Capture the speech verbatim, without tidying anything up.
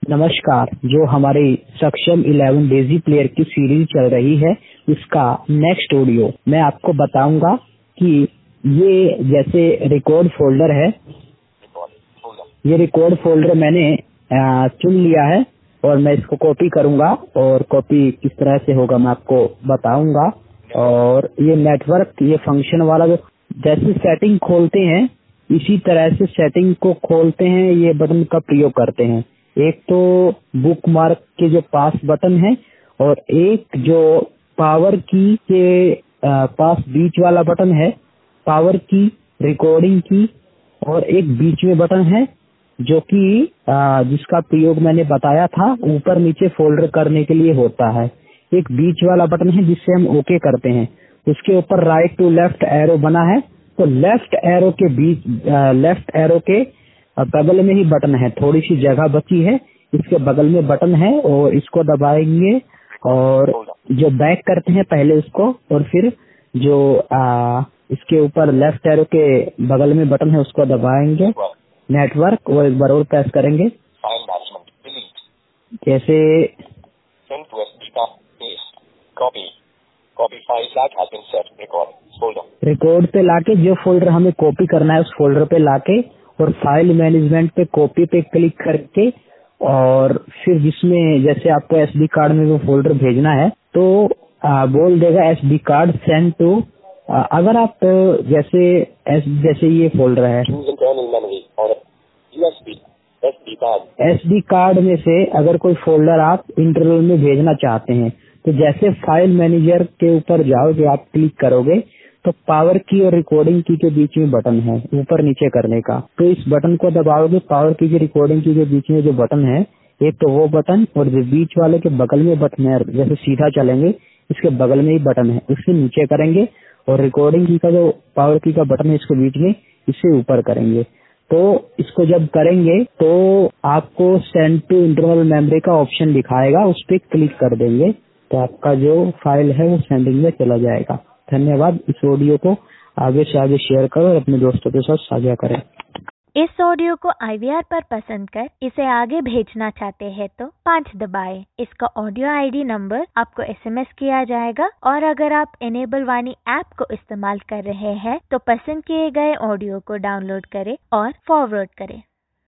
नमस्कार। जो हमारी सक्षम इलेवन डेजी प्लेयर की सीरीज चल रही है, इसका नेक्स्ट ऑडियो मैं आपको बताऊंगा कि ये जैसे रिकॉर्ड फोल्डर है, ये रिकॉर्ड फोल्डर मैंने चुन लिया है और मैं इसको कॉपी करूंगा और कॉपी किस तरह से होगा मैं आपको बताऊंगा। और ये नेटवर्क, ये फंक्शन वाला जो जैसे सेटिंग खोलते हैं इसी तरह से सेटिंग को खोलते हैं, ये बटन का प्रयोग करते हैं। एक तो बुक मार्क के जो पास बटन है और एक जो पावर की के पास बीच वाला बटन है, पावर की, रिकॉर्डिंग की, और एक बीच में बटन है जो कि जिसका प्रयोग मैंने बताया था ऊपर नीचे फोल्डर करने के लिए होता है। एक बीच वाला बटन है जिससे हम ओके करते हैं। उसके ऊपर राइट टू लेफ्ट एरो बना है, तो लेफ्ट एरो के बीच, लेफ्ट एरो के बगल में ही बटन है, थोड़ी सी जगह बची है, इसके बगल में बटन है और इसको दबाएंगे और जो बैक करते हैं पहले उसको, और फिर जो आ, इसके ऊपर लेफ्ट एरो के बगल में बटन है उसको दबाएंगे, नेटवर्क, और एक बार और प्रेस करेंगे। जैसे रिकॉर्ड पे लाके जो फोल्डर हमें कॉपी करना है उस फोल्डर पे लाके और फाइल मैनेजमेंट पे कॉपी पे क्लिक करके, और फिर जिसमें जैसे आपको एसडी कार्ड में वो फोल्डर भेजना है तो आ, बोल देगा एसडी कार्ड सेंड टू। अगर आप जैसे एस जैसे ये फोल्डर है एसडी कार्ड में से अगर कोई फोल्डर आप इंटरनल में भेजना चाहते हैं तो जैसे फाइल मैनेजर के ऊपर जाओगे, आप क्लिक करोगे तो पावर की और रिकॉर्डिंग की के बीच में बटन है ऊपर नीचे करने का, तो इस बटन को दबाओगे, पावर की के रिकॉर्डिंग की के बीच में जो बटन है एक तो वो बटन, और जो बीच वाले के बगल में बटन है, जैसे सीधा चलेंगे इसके बगल में ही बटन है, उससे नीचे करेंगे और रिकॉर्डिंग की का जो पावर की का बटन है इसको बीच में, इससे ऊपर करेंगे। तो इसको जब करेंगे तो आपको सेंड टू इंटरनल मेमोरी का ऑप्शन दिखाएगा, उस पर क्लिक कर देंगे तो आपका जो फाइल है वो सेंडिंग में चला जाएगा। धन्यवाद। इस ऑडियो को आगे से आगे शेयर करो और अपने दोस्तों के साथ साझा करें। इस ऑडियो को आईवीआर पर पसंद कर इसे आगे भेजना चाहते हैं तो पाँच दबाएं। इसका ऑडियो आईडी नंबर आपको एसएमएस किया जाएगा, और अगर आप इनेबल वाणी ऐप को इस्तेमाल कर रहे हैं तो पसंद किए गए ऑडियो को डाउनलोड करें और फॉरवर्ड करें।